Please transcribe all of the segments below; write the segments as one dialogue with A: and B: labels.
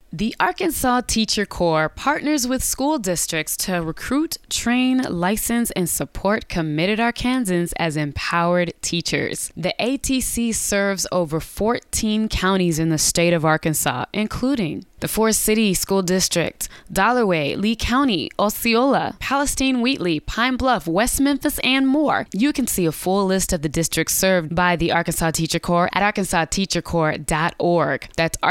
A: The Arkansas Teacher Corps partners with school districts to recruit, train, license, and support committed Arkansans as empowered teachers. The ATC serves over 14 counties in the state of Arkansas, including the Forest City School District, Dollarway, Lee County, Osceola, Palestine Wheatley, Pine Bluff, West Memphis, and more. You can see a full list of the districts served by the Arkansas Teacher Corps at arkansasteachercorps.org. That's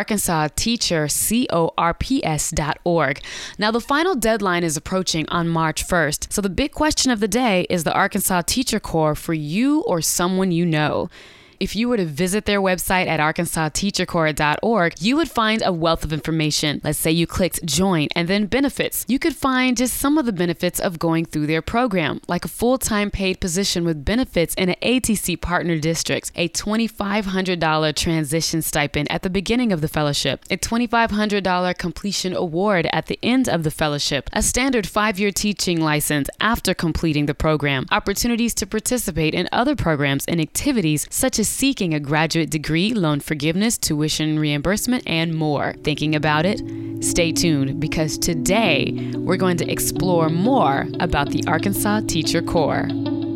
A: arkansasteachercorps.org. Now, the final deadline is approaching on March 1st, so the big question of the day is the Arkansas Teacher Corps for you or someone you know. If you were to visit their website at arkansasteachercorps.org, you would find a wealth of information. Let's say you clicked join and then benefits. You could find just some of the benefits of going through their program, like a full-time paid position with benefits in an ATC partner district, a $2,500 transition stipend at the beginning of the fellowship, a $2,500 completion award at the end of the fellowship, a standard 5-year teaching license after completing the program, opportunities to participate in other programs and activities such as seeking a graduate degree, loan forgiveness, tuition reimbursement, and more. Thinking about it? Stay tuned, because today we're going to explore more about the Arkansas Teacher Corps.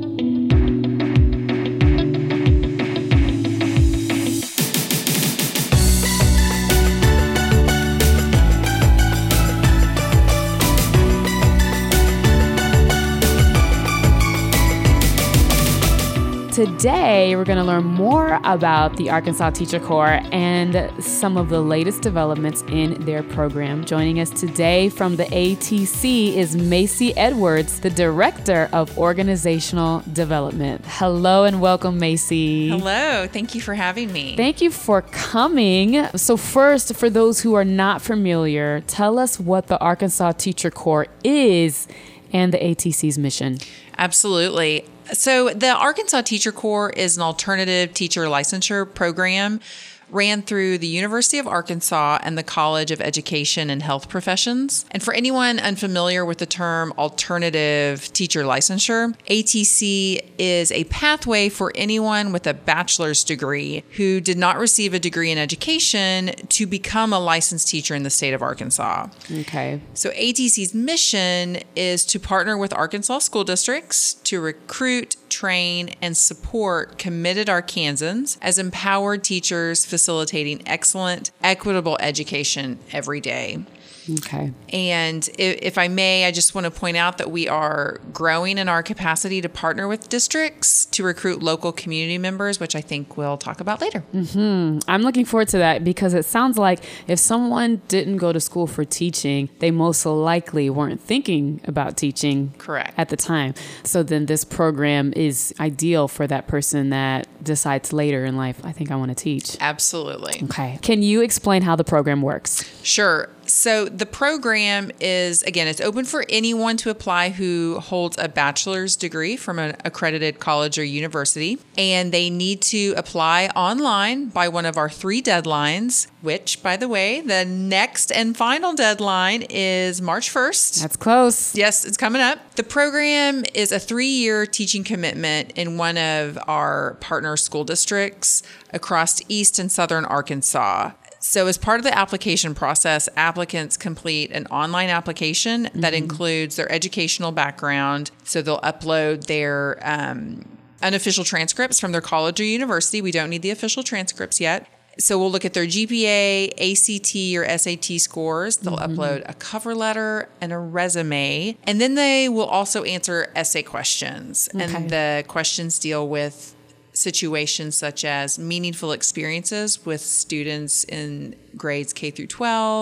A: Today, we're going to learn more about the Arkansas Teacher Corps and some of the latest developments in their program. Joining us today from the ATC is Macy Edwards, the Director of Organizational Development. Hello and welcome, Macy.
B: Hello. Thank you for having me.
A: Thank you for coming. So first, for those who are not familiar, tell us what the Arkansas Teacher Corps is and the ATC's mission.
B: Absolutely. So the Arkansas Teacher Corps is an alternative teacher licensure program ran through the University of Arkansas and the College of Education and Health Professions. And for anyone unfamiliar with the term alternative teacher licensure, ATC is a pathway for anyone with a bachelor's degree who did not receive a degree in education to become a licensed teacher in the state of Arkansas.
A: Okay.
B: So ATC's mission is to partner with Arkansas school districts to recruit, train, and support committed Arkansans as empowered teachers facilitating excellent, equitable education every day.
A: Okay.
B: And if I may, I just want to point out that we are growing in our capacity to partner with districts to recruit local community members, which I think we'll talk about later.
A: I'm looking forward to that, because it sounds like if someone didn't go to school for teaching, they most likely weren't thinking about teaching.
B: Correct.
A: At the time. So then this program is ideal for that person that decides later in life, I think I want to teach.
B: Absolutely.
A: Okay. Can you explain how the program works?
B: Sure. So the program is, again, it's open for anyone to apply who holds a bachelor's degree from an accredited college or university. And they need to apply online by one of our 3 deadlines, which, by the way, the next and final deadline is March 1st.
A: That's close.
B: Yes, it's coming up. The program is a 3-year teaching commitment in one of our partner school districts across East and Southern Arkansas. So as part of the application process, applicants complete an online application that includes their educational background. So they'll upload their unofficial transcripts from their college or university. We don't need the official transcripts yet. So we'll look at their GPA, ACT, or SAT scores. They'll upload a cover letter and a resume. And then they will also answer essay questions. Okay. And the questions deal with situations such as meaningful experiences with students in grades K through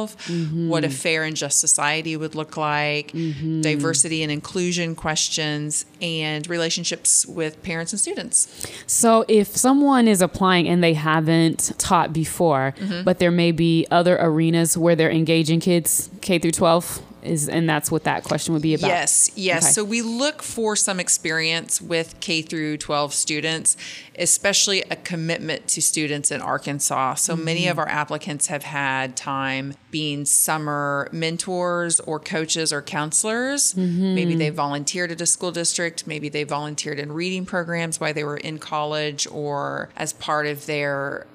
B: 12, what a fair and just society would look like, diversity and inclusion questions, and relationships with parents and students.
A: So if someone is applying and they haven't taught before, but there may be other arenas where they're engaging kids K through 12, and that's what that question would be about?
B: Yes.
A: Okay.
B: So we look for some experience with K through 12 students, especially a commitment to students in Arkansas. So many of our applicants have had time being summer mentors or coaches or counselors. Maybe they volunteered at a school district. Maybe they volunteered in reading programs while they were in college or as part of their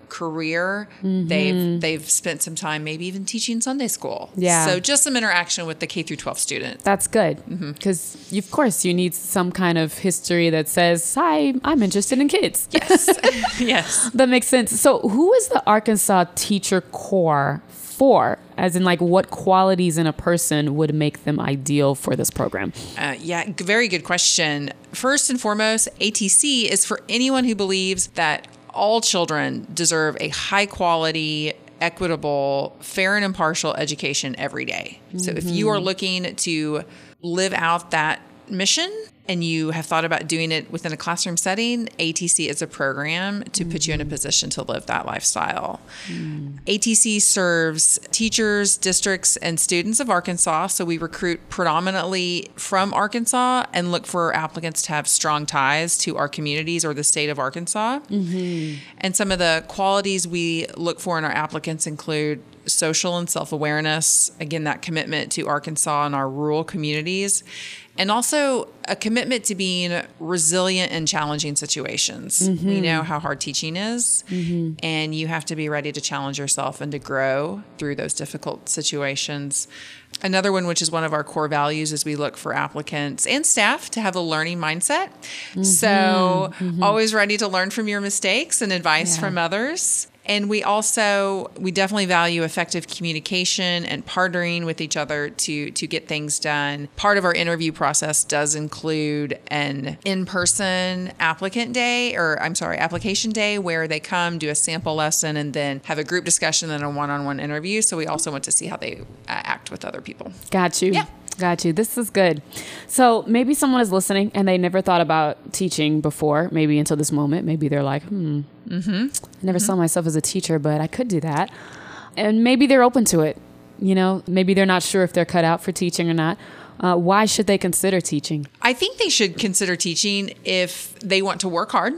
B: career, they've spent some time maybe even teaching Sunday school.
A: Yeah.
B: So just some interaction with the K through 12 student.
A: That's good, because of course you need some kind of history that says, "Hi, I'm interested in kids."
B: Yes. Yes.
A: That makes sense. So who is the Arkansas Teacher Corps for? As in, like, what qualities in a person would make them ideal for this program?
B: Yeah, very good question. First and foremost, ATC is for anyone who believes that all children deserve a high quality, equitable, fair and impartial education every day. So if you are looking to live out that mission and you have thought about doing it within a classroom setting, ATC is a program to put you in a position to live that lifestyle. ATC serves teachers, districts, and students of Arkansas. So we recruit predominantly from Arkansas and look for applicants to have strong ties to our communities or the state of Arkansas. And some of the qualities we look for in our applicants include social and self-awareness, again, that commitment to Arkansas and our rural communities, and also a commitment to being resilient in challenging situations. We know how hard teaching is, and you have to be ready to challenge yourself and to grow through those difficult situations. Another one, which is one of our core values, is we look for applicants and staff to have a learning mindset. So always ready to learn from your mistakes and advice from others. And we definitely value effective communication and partnering with each other to get things done. Part of our interview process does include an in-person application day where they come, do a sample lesson, and then have a group discussion and a one-on-one interview. So we also want to see how they act with other people.
A: Got you.
B: Yeah.
A: Got you. This is good. So maybe someone is listening and they never thought about teaching before, maybe until this moment. Maybe they're like, I never saw myself as a teacher, but I could do that. And maybe they're open to it. Maybe they're not sure if they're cut out for teaching or not. Why should they consider teaching?
B: I think they should consider teaching if they want to work hard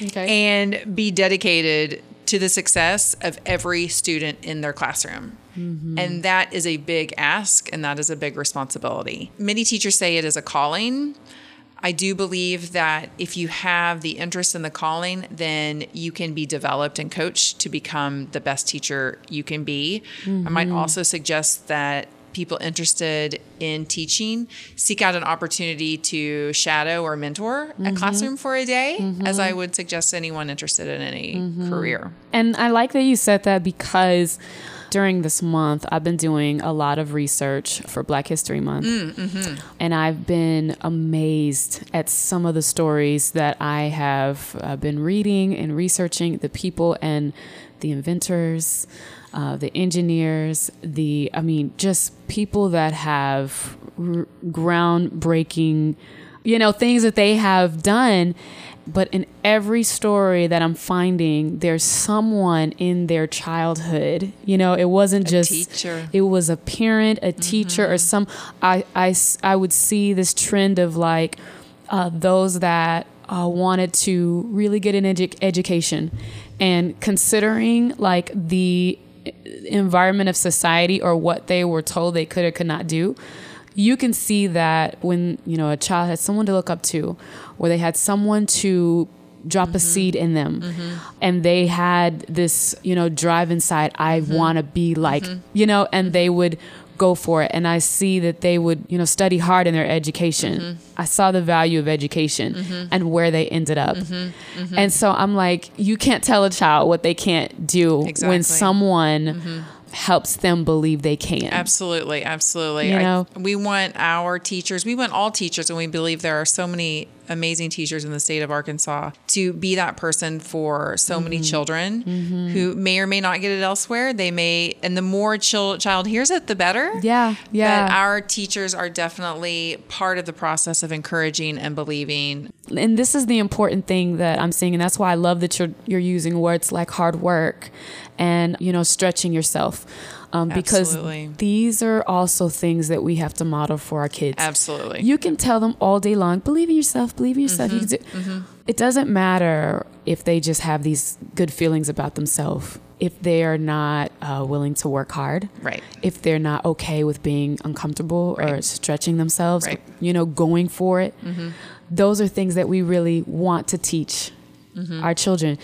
B: and be dedicated to the success of every student in their classroom. And that is a big ask, and that is a big responsibility. Many teachers say it is a calling. I do believe that if you have the interest in the calling, then you can be developed and coached to become the best teacher you can be. I might also suggest that people interested in teaching seek out an opportunity to shadow or mentor a classroom for a day, as I would suggest anyone interested in any career.
A: And I like that you said that, because during this month, I've been doing a lot of research for Black History Month. And I've been amazed at some of the stories that I have been reading and researching, the people and the inventors, the engineers, just people that have groundbreaking, things that they have done. But in every story that I'm finding, there's someone in their childhood. It wasn't just a teacher. It was a parent, a teacher, or some. I would see this trend of like those that wanted to really get an education, and considering like the environment of society or what they were told they could or could not do. You can see that when, a child has someone to look up to, or they had someone to drop a seed in them, and they had this, drive inside, I want to be like, and they would go for it. And I see that they would, study hard in their education. I saw the value of education and where they ended up. And so I'm like, you can't tell a child what they can't do when someone helps them believe they can.
B: Absolutely. We want our teachers, we want all teachers, and we believe there are so many amazing teachers in the state of Arkansas, to be that person for so many children who may or may not get it elsewhere. They may, and the more child hears it, the better.
A: Yeah.
B: But our teachers are definitely part of the process of encouraging and believing.
A: And this is the important thing that I'm seeing, and that's why I love that you're using words like hard work and, stretching yourself. Because these are also things that we have to model for our kids.
B: Absolutely.
A: You can tell them all day long, believe in yourself. You can do, it doesn't matter if they just have these good feelings about themselves, if they are not willing to work hard,
B: right? If
A: they're not okay with being uncomfortable or stretching themselves, going for it. Those are things that we really want to teach our children.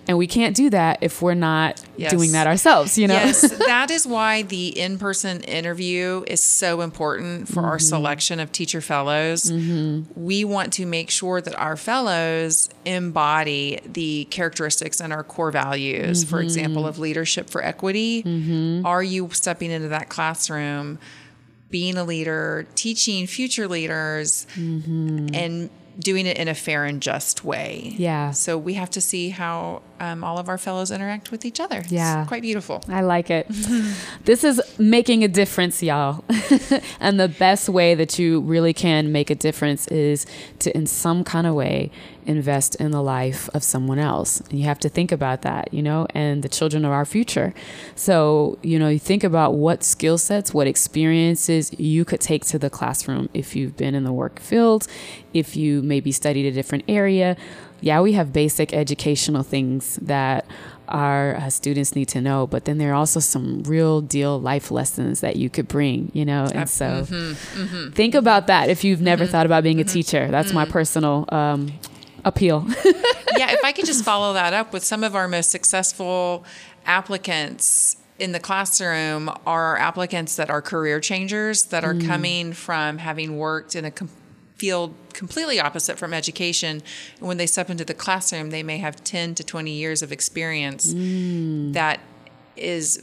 A: And we can't do that if we're not
B: Yes.
A: doing that ourselves, you know?
B: Yes, that is why the in-person interview is so important for our selection of teacher fellows. We want to make sure that our fellows embody the characteristics and our core values, for example, of leadership for equity. Are you stepping into that classroom, being a leader, teaching future leaders, and doing it in a fair and just way?
A: Yeah.
B: So we have to see how all of our fellows interact with each other.
A: Yeah.
B: It's quite beautiful.
A: I like it. This is making a difference, y'all. And the best way that you really can make a difference is to, in some kind of way, invest in the life of someone else. And you have to think about that, you know, and the children of our future. So, you know, you think about what skill sets, what experiences you could take to the classroom if you've been in the work field, if you maybe studied a different area. Yeah, we have basic educational things that our students need to know, but then there are also some real deal life lessons that you could bring, you know, and so think about that if you've never thought about being a teacher. That's my personal appeal.
B: Yeah, if I could just follow that up with some of our most successful applicants in the classroom are applicants that are career changers, that are coming from having worked in a field completely opposite from education. And when they step into the classroom, they may have 10 to 20 years of experience that is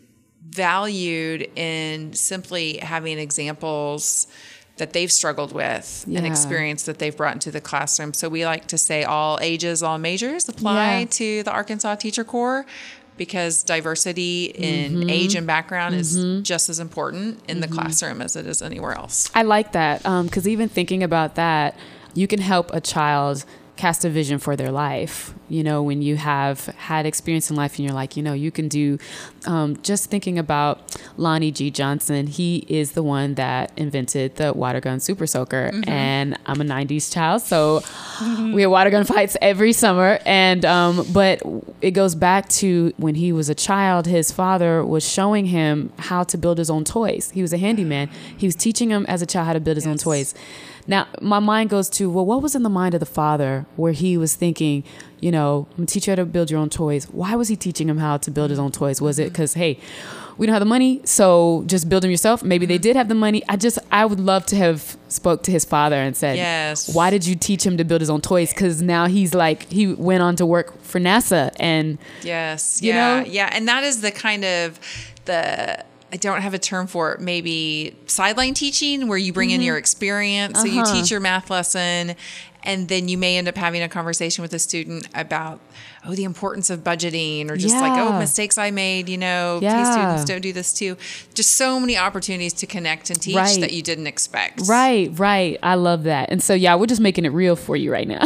B: valued in simply having examples that they've struggled with, an experience that they've brought into the classroom. So we like to say all ages, all majors apply to the Arkansas Teacher Corps, because diversity in age and background is just as important in the classroom as it is anywhere else.
A: I like that, because even thinking about that, you can help a child cast a vision for their life. You know, when you have had experience in life and you're like, you know, you can do, just thinking about Lonnie G. Johnson, he is the one that invented the water gun super soaker. And I'm a 90s child, so we had water gun fights every summer. And, but it goes back to when he was a child, his father was showing him how to build his own toys. He was a handyman. He was teaching him as a child how to build his own toys. Now, my mind goes to, well, what was in the mind of the father where he was thinking, you know, I'm going to teach you how to build your own toys. Why was he teaching him how to build his own toys? Was it because, hey, we don't have the money, so just build them yourself? Maybe they did have the money. I would love to have spoke to his father and said, why did you teach him to build his own toys? Because now he's like, he went on to work for NASA. And you know?
B: Yeah. And that is the kind of I don't have a term for it, maybe sideline teaching, where you bring in your experience. So you teach your math lesson, and then you may end up having a conversation with a student about, the importance of budgeting, or just like, mistakes I made, you know, hey, students, don't do this too. Just so many opportunities to connect and teach that you didn't expect.
A: Right. I love that. And so, we're just making it real for you right now.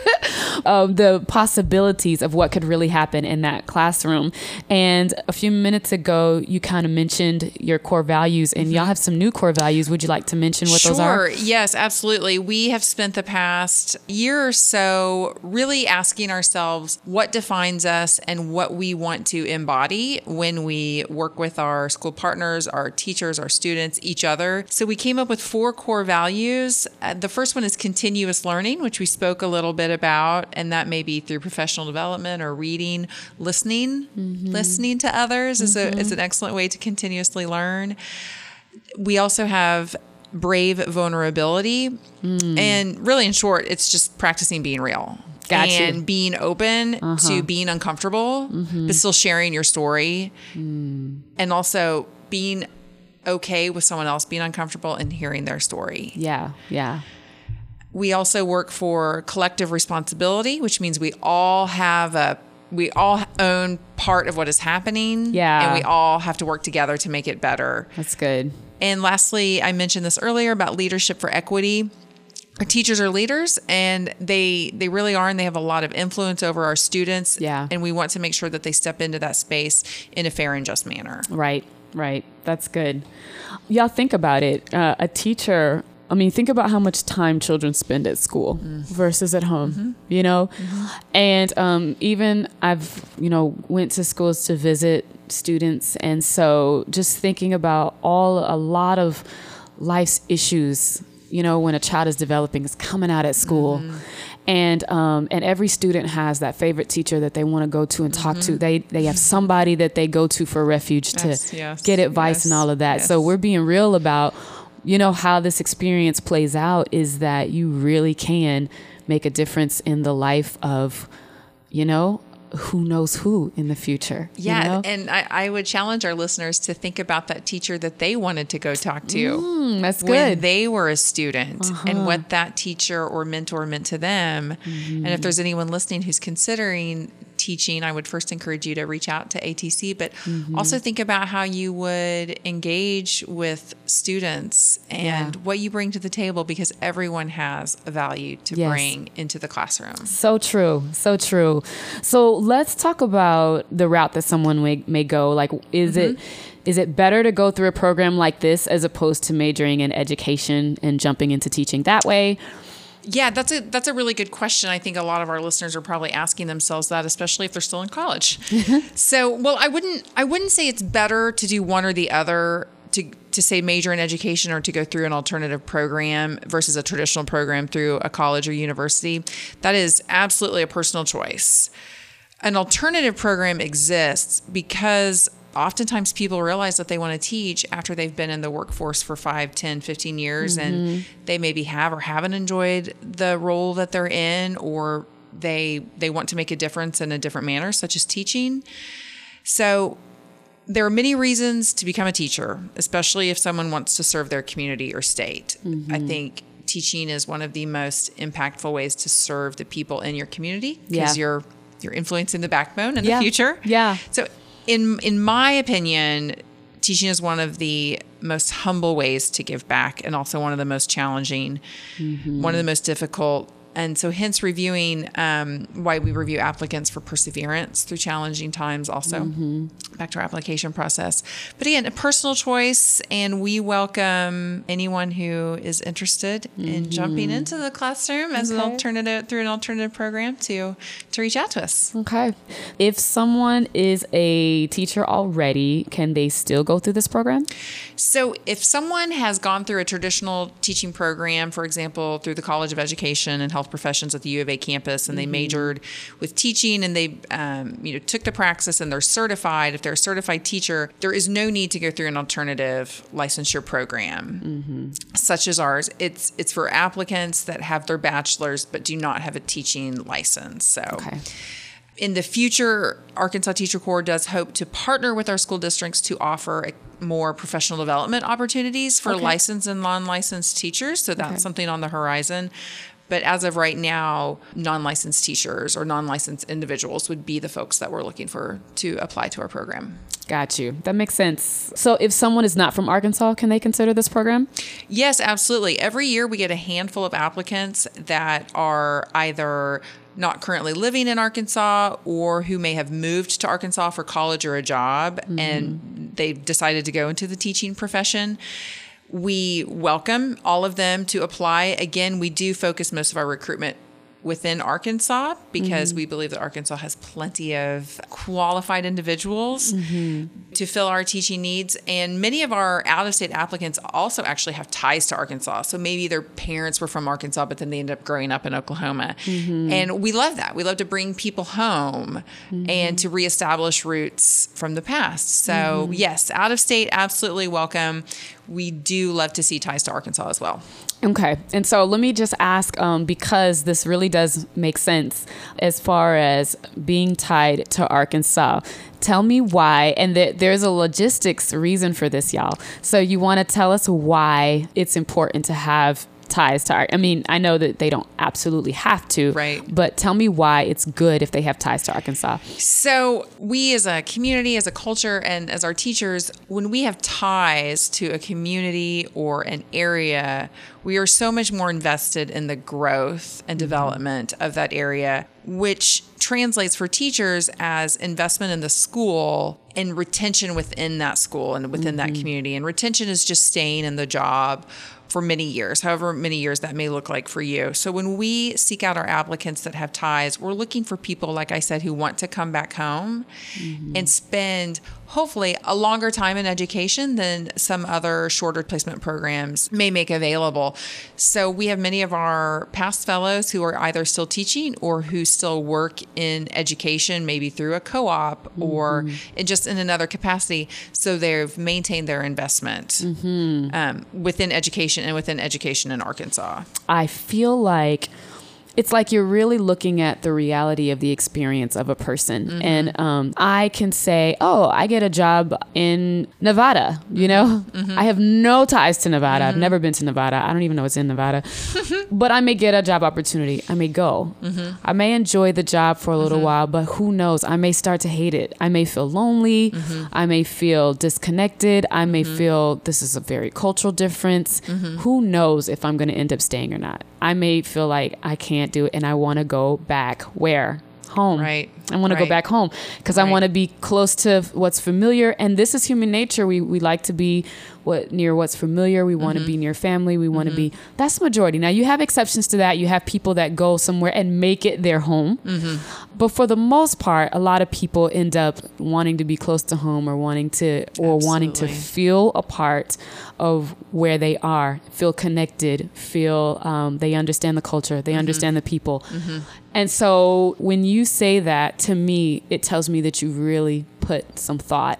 A: The possibilities of what could really happen in that classroom. And a few minutes ago, you kind of mentioned your core values, and y'all have some new core values. Would you like to mention what those are?
B: Sure. Yes, absolutely. We have spent the past year or so really asking ourselves what defines us and what we want to embody when we work with our school partners, our teachers, our students, each other. So we came up with 4 core values. The first one is continuous learning, which we spoke a little bit about, and that may be through professional development or reading, listening. Listening to others is an excellent way to continuously learn. We also have brave vulnerability, and really, in short, it's just practicing being real. And being open to being uncomfortable, but still sharing your story. And also being okay with someone else being uncomfortable and hearing their story.
A: Yeah.
B: We also work for collective responsibility, which means we all own part of what is happening. And we all have to work together to make it better.
A: That's good.
B: And lastly, I mentioned this earlier about leadership for equity. Our teachers are leaders, and they really are, and they have a lot of influence over our students. And we want to make sure that they step into that space in a fair and just manner.
A: Right. That's good. Y'all think about it. A teacher, think about how much time children spend at school versus at home, you know? And even I've, went to schools to visit students. And so just thinking about a lot of life's issues, when a child is developing, is coming out at school. And every student has that favorite teacher that they want to go to and talk to. They have somebody that they go to for refuge to get advice and all of that. So we're being real about, how this experience plays out is that you really can make a difference in the life of, who knows who in the future.
B: Yeah. And I would challenge our listeners to think about that teacher that they wanted to go talk to.
A: That's good.
B: When they were a student and what that teacher or mentor meant to them. And if there's anyone listening who's considering teaching, I would first encourage you to reach out to ATC, but also think about how you would engage with students and what you bring to the table, because everyone has a value to bring into the classroom.
A: So true. So true. So let's talk about the route that someone may go. Like, is it better to go through a program like this as opposed to majoring in education and jumping into teaching that way?
B: Yeah, that's a really good question. I think a lot of our listeners are probably asking themselves that, especially if they're still in college. So, well, I wouldn't say it's better to do one or the other, to say major in education or to go through an alternative program versus a traditional program through a college or university. That is absolutely a personal choice. An alternative program exists because oftentimes people realize that they want to teach after they've been in the workforce for 5, 10, 15 years, and they maybe have or haven't enjoyed the role that they're in, or they want to make a difference in a different manner, such as teaching. So there are many reasons to become a teacher, especially if someone wants to serve their community or state. I think teaching is one of the most impactful ways to serve the people in your community, because you're influencing the backbone in the future. Yeah. So in my opinion, teaching is one of the most humble ways to give back, and also one of the most challenging, one of the most difficult. And so hence reviewing why we review applicants for perseverance through challenging times also, back to our application process. But again, a personal choice, and we welcome anyone who is interested in jumping into the classroom as an alternative, through an alternative program, to reach out to us.
A: Okay. If someone is a teacher already, can they still go through this program?
B: So if someone has gone through a traditional teaching program, for example, through the College of Education and Health Professions at the U of A campus, and they majored with teaching, and they took the praxis and they're certified. If they're a certified teacher, there is no need to go through an alternative licensure program such as ours. It's for applicants that have their bachelor's but do not have a teaching license. So in the future, Arkansas Teacher Corps does hope to partner with our school districts to offer more professional development opportunities for licensed and non-licensed teachers. So that's something on the horizon. But as of right now, non-licensed teachers or non-licensed individuals would be the folks that we're looking for to apply to our program.
A: Got you. That makes sense. So if someone is not from Arkansas, can they consider this program?
B: Yes, absolutely. Every year we get a handful of applicants that are either not currently living in Arkansas or who may have moved to Arkansas for college or a job, and they've decided to go into the teaching profession. We welcome all of them to apply. Again, we do focus most of our recruitment within Arkansas because we believe that Arkansas has plenty of qualified individuals to fill our teaching needs. And many of our out-of-state applicants also actually have ties to Arkansas. So maybe their parents were from Arkansas, but then they ended up growing up in Oklahoma. And we love that. We love to bring people home and to reestablish roots from the past. So yes, out-of-state, absolutely welcome. We do love to see ties to Arkansas as well.
A: Okay. And so let me just ask, because this really does make sense as far as being tied to Arkansas. Tell me why, and there's a logistics reason for this, y'all. So you want to tell us why it's important to have ties to Arkansas. I mean, I know that they don't absolutely have to,
B: right?
A: But tell me why it's good if they have ties to Arkansas.
B: So we as a community, as a culture, and as our teachers, when we have ties to a community or an area, we are so much more invested in the growth and development of that area, which translates for teachers as investment in the school and retention within that school and within that community. And retention is just staying in the job for many years, however many years that may look like for you. So when we seek out our applicants that have ties, we're looking for people, like I said, who want to come back home and spend hopefully a longer time in education than some other shorter placement programs may make available. So we have many of our past fellows who are either still teaching or who still work in education, maybe through a co-op or just in another capacity. So they've maintained their investment within education and within education in Arkansas.
A: I feel like it's like you're really looking at the reality of the experience of a person. And I can say, oh, I get a job in Nevada, you know? I have no ties to Nevada. I've never been to Nevada. I don't even know what's in Nevada. But I may get a job opportunity. I may go. I may enjoy the job for a little while, but who knows? I may start to hate it. I may feel lonely. I may feel disconnected. I may feel this is a very cultural difference. Who knows if I'm going to end up staying or not? I may feel like I can't do it and I want to go back where? Home.
B: Right.
A: I want to go back home because I want to be close to what's familiar. And this is human nature. We like to be near what's familiar. We want to be near family. We want to be, that's the majority. Now you have exceptions to that. You have people that go somewhere and make it their home. But for the most part, a lot of people end up wanting to be close to home or wanting to feel a part of where they are, feel connected, feel they understand the culture, they understand the people. And so when you say that, to me, it tells me that you really put some thought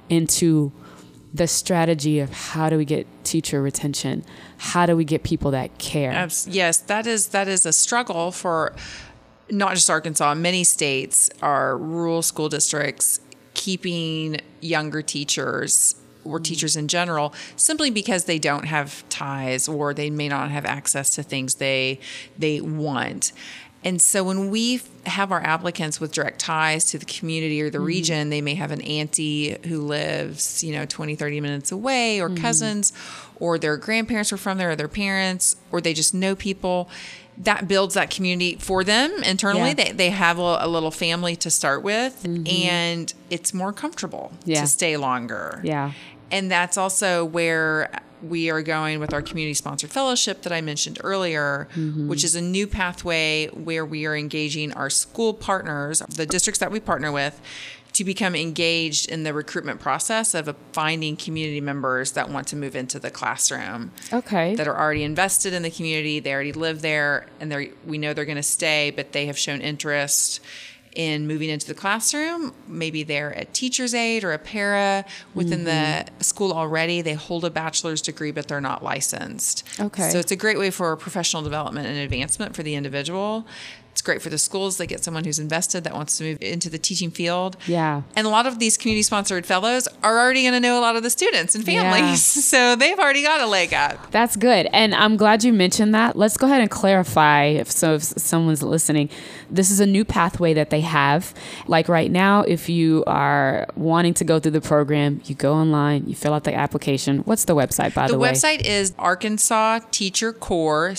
A: into the strategy of how do we get teacher retention? How do we get people that care?
B: Yes, that is a struggle for not just Arkansas. Many states are rural school districts keeping younger teachers or teachers in general, simply because they don't have ties or they may not have access to things they want. And so when we have our applicants with direct ties to the community or the region, they may have an auntie who lives, 20, 30 minutes away, or cousins, or their grandparents were from there, or their parents, or they just know people. That builds that community for them internally. Yeah. They have a little family to start with, and it's more comfortable to stay longer.
A: Yeah.
B: And that's also where we are going with our community-sponsored fellowship that I mentioned earlier, which is a new pathway where we are engaging our school partners, the districts that we partner with, to become engaged in the recruitment process of finding community members that want to move into the classroom.
A: Okay.
B: That are already invested in the community, they already live there, and we know they're going to stay, but they have shown interest in moving into the classroom. Maybe they're a teacher's aide or a para within the school already. They hold a bachelor's degree, but they're not licensed.
A: Okay.
B: So it's a great way for professional development and advancement for the individual. It's great for the schools. They get someone who's invested that wants to move into the teaching field.
A: Yeah.
B: And a lot of these community-sponsored fellows are already going to know a lot of the students and families. Yeah. So they've already got a leg up.
A: That's good. And I'm glad you mentioned that. Let's go ahead and clarify if someone's listening. This is a new pathway that they have. Like right now, if you are wanting to go through the program, you go online, you fill out the application. What's the website, by the way?
B: The website is Arkansas Teacher Corps,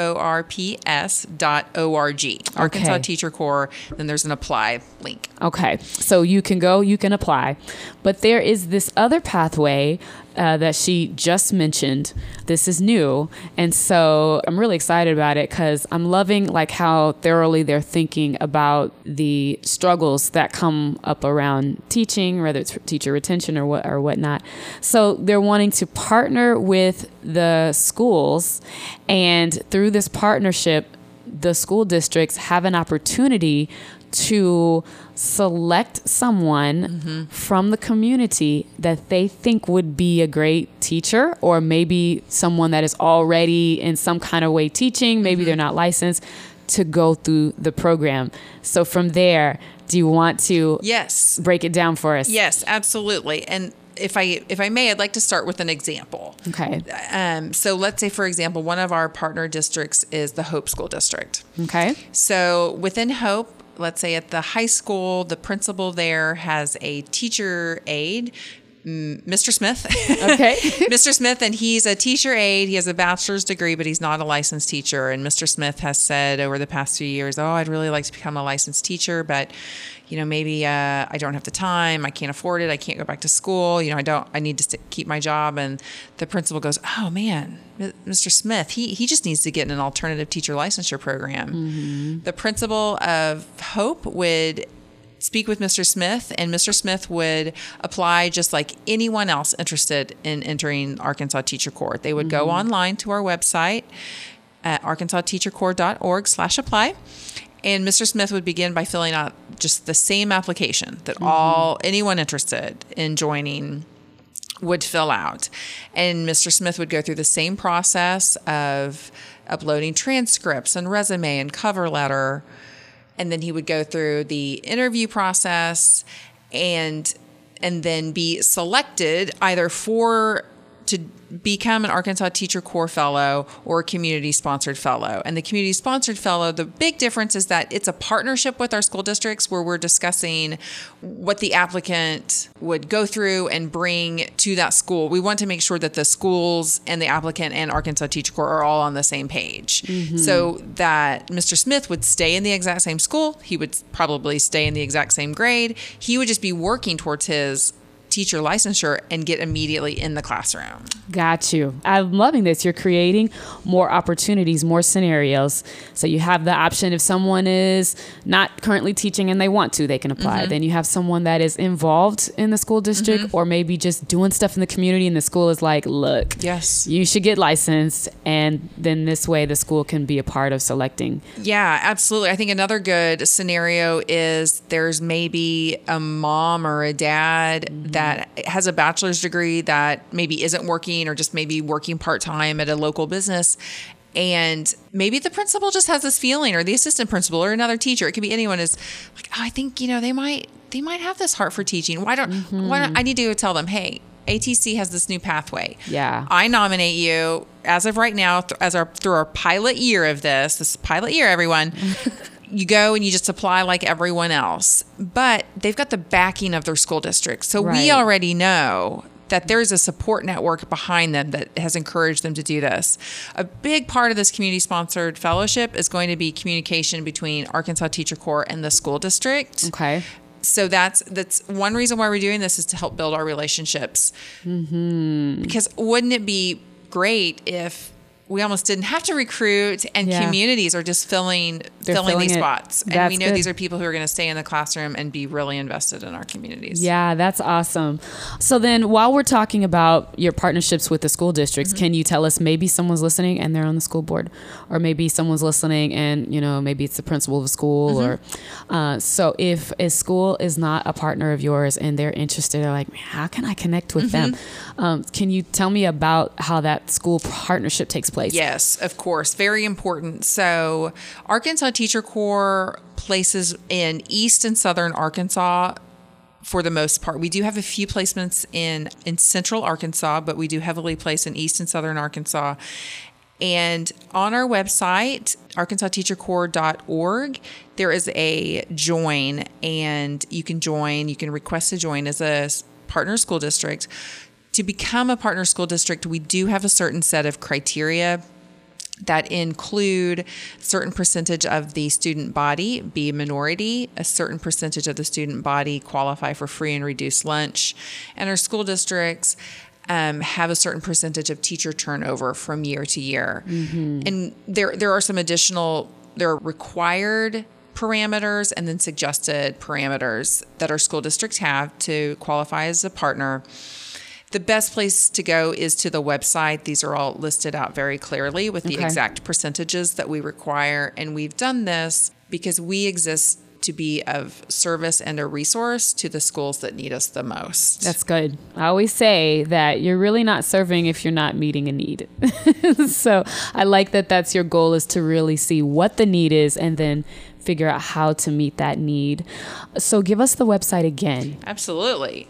B: CORPS.org. Arkansas Teacher Corps, then there's an apply link.
A: Okay, so you can go, you can apply. But there is this other pathway that she just mentioned. This is new. And so I'm really excited about it because I'm loving like how thoroughly they're thinking about the struggles that come up around teaching, whether it's teacher retention or whatnot. So they're wanting to partner with the schools, and through this partnership, the school districts have an opportunity to select someone from the community that they think would be a great teacher, or maybe someone that is already in some kind of way teaching, maybe they're not licensed, to go through the program. So from there, do you want to break it down for us?
B: Yes, absolutely. And if I may, I'd like to start with an example.
A: Okay.
B: So let's say, for example, one of our partner districts is the Hope School District.
A: Okay.
B: So within Hope, let's say at the high school, the principal there has a teacher aide, Mr. Smith.
A: Okay.
B: Mr. Smith, and he's a teacher aide. He has a bachelor's degree, but he's not a licensed teacher. And Mr. Smith has said over the past few years, I'd really like to become a licensed teacher, but maybe I don't have the time. I can't afford it. I can't go back to school. I need to keep my job. And the principal goes, oh man, Mr. Smith, he just needs to get in an alternative teacher licensure program. The principal of Hope would speak with Mr. Smith, and Mr. Smith would apply just like anyone else interested in entering Arkansas Teacher Corps. They would go online to our website at arkansas.teachercorps.org/apply. And Mr. Smith would begin by filling out just the same application that anyone interested in joining would fill out. And Mr. Smith would go through the same process of uploading transcripts and resume and cover letter. And then he would go through the interview process and then be selected either to become an Arkansas Teacher Corps Fellow or a community-sponsored fellow. And the community-sponsored fellow, the big difference is that it's a partnership with our school districts where we're discussing what the applicant would go through and bring to that school. We want to make sure that the schools and the applicant and Arkansas Teacher Corps are all on the same page. So that Mr. Smith would stay in the exact same school. He would probably stay in the exact same grade. He would just be working towards his teacher licensure and get immediately in the classroom.
A: Got you. I'm loving this. You're creating more opportunities, more scenarios. So you have the option if someone is not currently teaching and they want to, they can apply. Then you have someone that is involved in the school district or maybe just doing stuff in the community and the school is like, look,
B: yes,
A: you should get licensed. And then this way the school can be a part of selecting.
B: Yeah, absolutely. I think another good scenario is there's maybe a mom or a dad that has a bachelor's degree that maybe isn't working or just maybe working part-time at a local business. And maybe the principal just has this feeling, or the assistant principal or another teacher, it could be anyone, is like, oh, I think, they might have this heart for teaching. Why don't I need to go tell them, hey, ATC has this new pathway.
A: Yeah.
B: I nominate you as of right now through our pilot year of this is pilot year, everyone. You go and you just apply like everyone else, but they've got the backing of their school district. So we already know that there's a support network behind them that has encouraged them to do this. A big part of this community-sponsored fellowship is going to be communication between Arkansas Teacher Corps and the school district.
A: Okay.
B: So that's one reason why we're doing this, is to help build our relationships. Because wouldn't it be great if we almost didn't have to recruit and communities are just filling these spots. And we know these are people who are going to stay in the classroom and be really invested in our communities.
A: Yeah, that's awesome. So then while we're talking about your partnerships with the school districts, can you tell us, maybe someone's listening and they're on the school board, or maybe someone's listening and, maybe it's the principal of a school or so if a school is not a partner of yours and they're interested, they're like, how can I connect with them? Can you tell me about how that school partnership takes place?
B: Yes, of course. Very important. So Arkansas Teacher Corps places in East and Southern Arkansas for the most part. We do have a few placements in Central Arkansas, but we do heavily place in East and Southern Arkansas. And on our website, arkansas.teachercorps.org, there is a join, and you can request to join as a partner school district. To become a partner school district, we do have a certain set of criteria that include a certain percentage of the student body be a minority, a certain percentage of the student body qualify for free and reduced lunch, and our school districts have a certain percentage of teacher turnover from year to year. And there are some additional, there are required parameters and then suggested parameters that our school districts have to qualify as a partner. The best place to go is to the website. These are all listed out very clearly with the exact percentages that we require. And we've done this because we exist to be of service and a resource to the schools that need us the most.
A: That's good. I always say that you're really not serving if you're not meeting a need. So I like that that's your goal, is to really see what the need is and then figure out how to meet that need. So give us the website again.
B: Absolutely.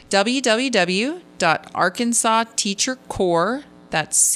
B: www.arkansas.teachercorps, that's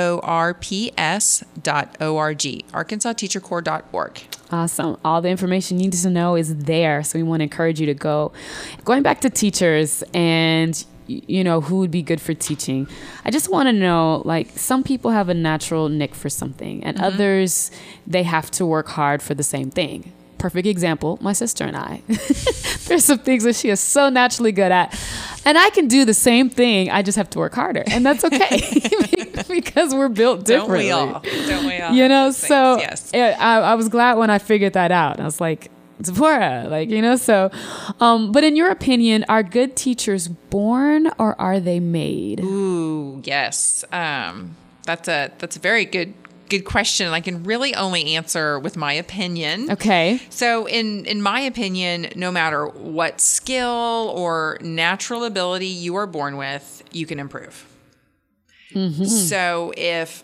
B: CORPS.org, arkansas.teachercorps.org.
A: Awesome. All the information you need to know is there. So we want to encourage you to go. Going back to teachers and who would be good for teaching. I just want to know, like, some people have a natural knack for something and others, they have to work hard for the same thing. Perfect example, my sister and I. There's some things that she is so naturally good at, and I can do the same thing. I just have to work harder, and that's okay because we're built differently.
B: Don't we all?
A: So yes. I was glad when I figured that out. I was like, Zipporah, so, but in your opinion, are good teachers born or are they made?
B: Ooh, yes. That's a very good question. I can really only answer with my opinion.
A: Okay.
B: So in my opinion, no matter what skill or natural ability you are born with, you can improve. Mm-hmm. So if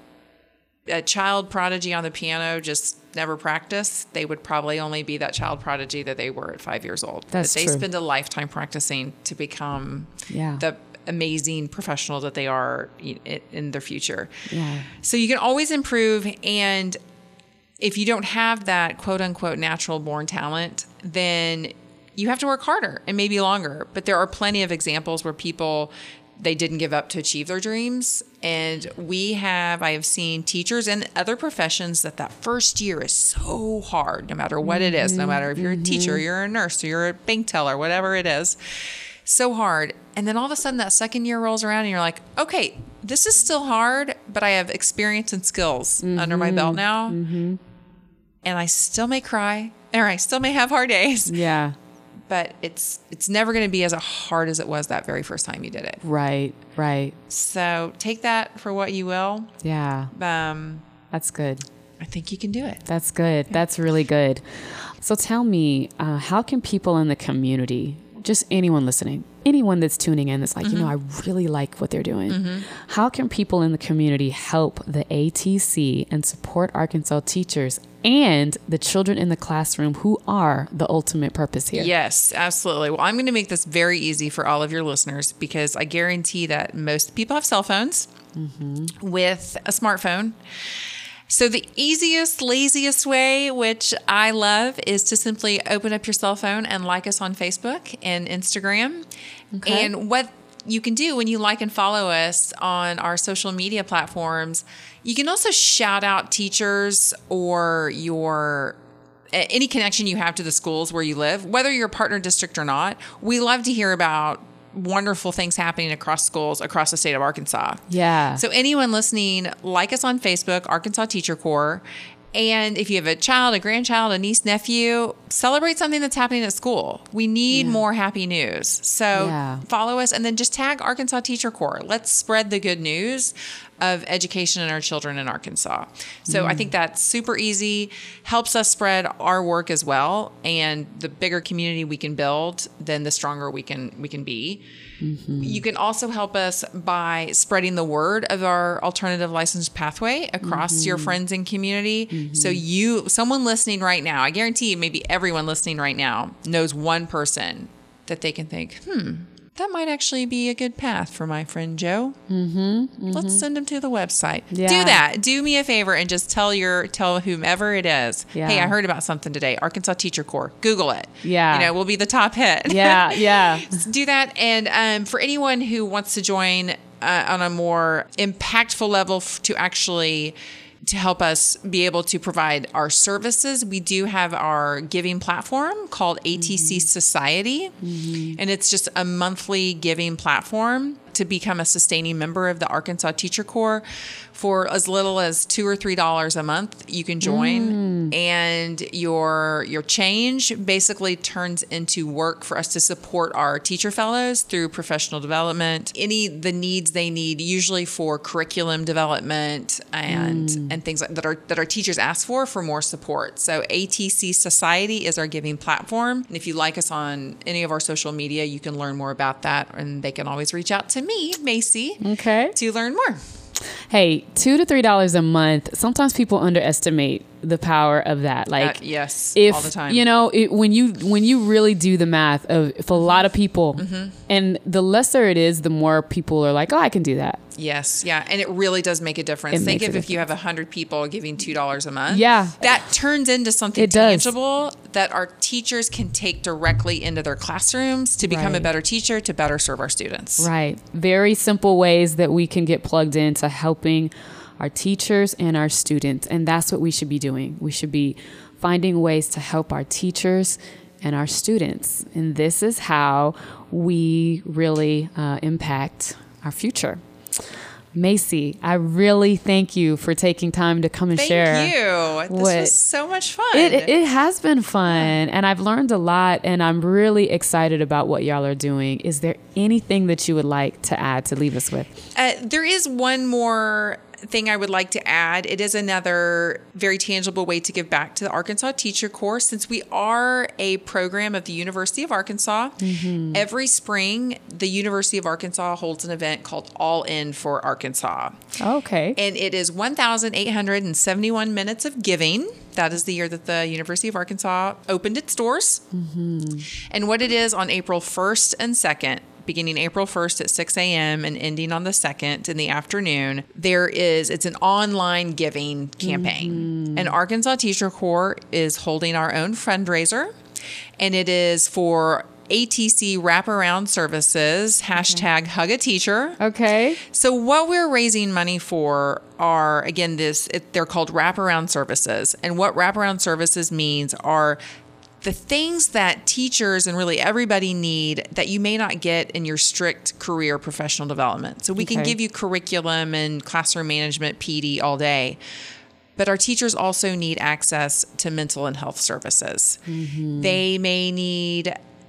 B: a child prodigy on the piano just never practiced, they would probably only be that child prodigy that they were at 5 years old.
A: That's
B: true.
A: They
B: spend a lifetime practicing to become the amazing professional that they are in their future.
A: Yeah.
B: So you can always improve. And if you don't have that quote unquote natural born talent, then you have to work harder and maybe longer. But there are plenty of examples where they didn't give up to achieve their dreams. And I have seen teachers and other professions that first year is so hard, no matter what it is, no matter if you're a teacher, you're a nurse, or you're a bank teller, whatever it is, so hard. And then all of a sudden that second year rolls around and you're like, okay, this is still hard, but I have experience and skills under my belt now. Mm-hmm. And I still may cry, or I still may have hard days.
A: Yeah.
B: But it's never going to be as hard as it was that very first time you did it.
A: Right.
B: So take that for what you will.
A: Yeah. That's good.
B: I think you can do it.
A: That's good. Yeah. That's really good. So tell me, how can people in the community, just anyone listening, anyone that's tuning in that's like, I really like what they're doing. Mm-hmm. How can people in the community help the ATC and support Arkansas teachers and the children in the classroom who are the ultimate purpose here?
B: Yes, absolutely. Well, I'm going to make this very easy for all of your listeners because I guarantee that most people have cell phones with a smartphone. So the easiest, laziest way, which I love, is to simply open up your cell phone and like us on Facebook and Instagram. Okay. And what you can do when you like and follow us on our social media platforms, you can also shout out teachers or any connection you have to the schools where you live, whether you're a partner district or not. We love to hear about wonderful things happening across schools across the state of Arkansas.
A: Yeah.
B: So anyone listening, like us on Facebook, Arkansas Teacher Corps. And if you have a child, a grandchild, a niece, nephew, celebrate something that's happening at school. We need more happy news. So follow us and then just tag Arkansas Teacher Corps. Let's spread the good news of education and our children in Arkansas. So I think that's super easy, helps us spread our work as well. And the bigger community we can build, then the stronger we can be. Mm-hmm. You can also help us by spreading the word of our alternative licensed pathway across your friends and community. Mm-hmm. So someone listening right now, I guarantee you, maybe everyone listening right now knows one person that they can think, that might actually be a good path for my friend Joe. Let's send them to the website. Yeah. Do that. Do me a favor and just tell whomever it is, hey, I heard about something today. Arkansas Teacher Corps. Google it. Yeah. We'll be the top hit.
A: Yeah.
B: Do that. And for anyone who wants to join on a more impactful level to help us be able to provide our services, we do have our giving platform called ATC Society. And it's just a monthly giving platform to become a sustaining member of the Arkansas Teacher Corps. For as little as $2 or $3 a month, you can join, and your change basically turns into work for us to support our teacher fellows through professional development, the needs they need, usually for curriculum development and things that our teachers ask for more support. So ATC Society is our giving platform, and if you like us on any of our social media, you can learn more about that, and they can always reach out to me, Macy, to learn more.
A: Hey, $2 to $3 a month. Sometimes people underestimate the power of that. Like,
B: yes,
A: if,
B: all the time.
A: When you really do the math of, if a lot of people, and the lesser it is, the more people are like, oh, I can do that.
B: Yes. Yeah. And it really does make a difference. Think if you have 100 people giving $2 a month.
A: Yeah.
B: That turns into something tangible that our teachers can take directly into their classrooms to become a better teacher, to better serve our students.
A: Right. Very simple ways that we can get plugged into helping our teachers and our students. And that's what we should be doing. We should be finding ways to help our teachers and our students. And this is how we really impact our future. Macy, I really thank you for taking time to come and share.
B: Thank you. This was so much fun.
A: It has been fun, and I've learned a lot, and I'm really excited about what y'all are doing. Is there anything that you would like to add to leave us with?
B: There is one more thing I would like to add. It is another very tangible way to give back to the Arkansas Teacher Corps. Since we are a program of the University of Arkansas, every spring, the University of Arkansas holds an event called All In for Arkansas.
A: Okay.
B: And it is 1,871 minutes of giving. That is the year that the University of Arkansas opened its doors. And what it is on April 1st and 2nd, beginning April 1st at 6 a.m. and ending on the 2nd in the afternoon, it's an online giving campaign. And Arkansas Teacher Corps is holding our own fundraiser, and it is for ATC wraparound services, hashtag Hug a Teacher.
A: Okay.
B: So what we're raising money for are, again, they're called wraparound services. And what wraparound services means are the things that teachers and really everybody need that you may not get in your strict career professional development. So we can give you curriculum and classroom management, PD all day, but our teachers also need access to mental and health services. They may need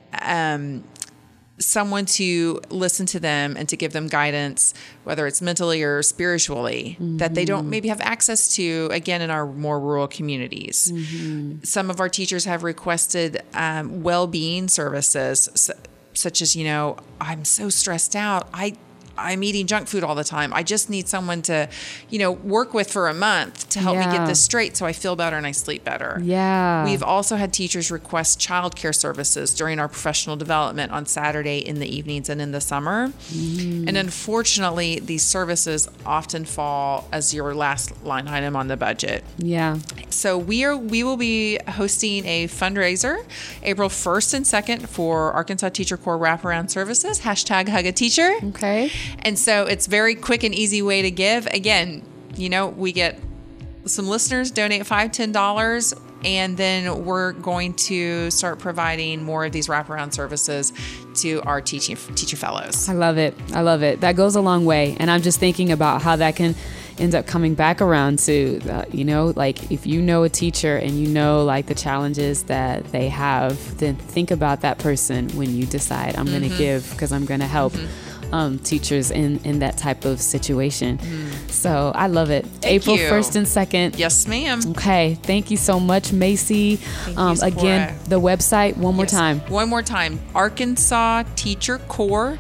B: someone to listen to them and to give them guidance, whether it's mentally or spiritually, that they don't maybe have access to, again, in our more rural communities. Some of our teachers have requested well-being services, such as, I'm so stressed out. I'm eating junk food all the time. I just need someone to, work with for a month to help me get this straight so I feel better and I sleep better.
A: Yeah.
B: We've also had teachers request childcare services during our professional development on Saturday in the evenings and in the summer. And unfortunately, these services often fall as your last line item on the budget.
A: Yeah.
B: So we will be hosting a fundraiser April 1st and 2nd for Arkansas Teacher Corps wraparound services, hashtag Hug a Teacher.
A: Okay.
B: And so it's very quick and easy way to give. Again, we get some listeners donate $5, $10, and then we're going to start providing more of these wraparound services to our teacher fellows.
A: I love it. That goes a long way. And I'm just thinking about how that can end up coming back around to, like if you know a teacher and the challenges that they have, then think about that person when you decide I'm going to give because I'm going to help teachers in that type of situation. So I love it. April 1st and 2nd.
B: Yes, ma'am.
A: Okay. Thank you so much, Macy. Again, the website one more time.
B: One more time. Arkansas Teacher Corps,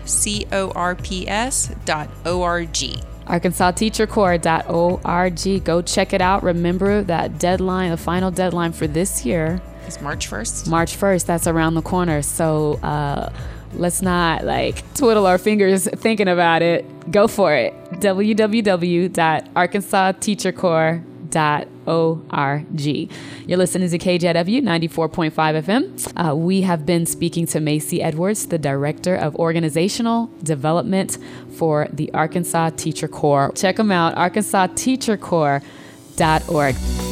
B: CORPS.org.
A: ArkansasTeacherCorps.org. Go check it out. Remember that deadline, the final deadline for this year
B: is March 1st.
A: March 1st. That's around the corner. So let's not twiddle our fingers thinking about it. Go for it. www.ArkansasTeacherCorps.org. You're listening to KJW 94.5 FM. We have been speaking to Macy Edwards, the Director of Organizational Development for the Arkansas Teacher Corps. Check them out, ArkansasTeacherCorps.org.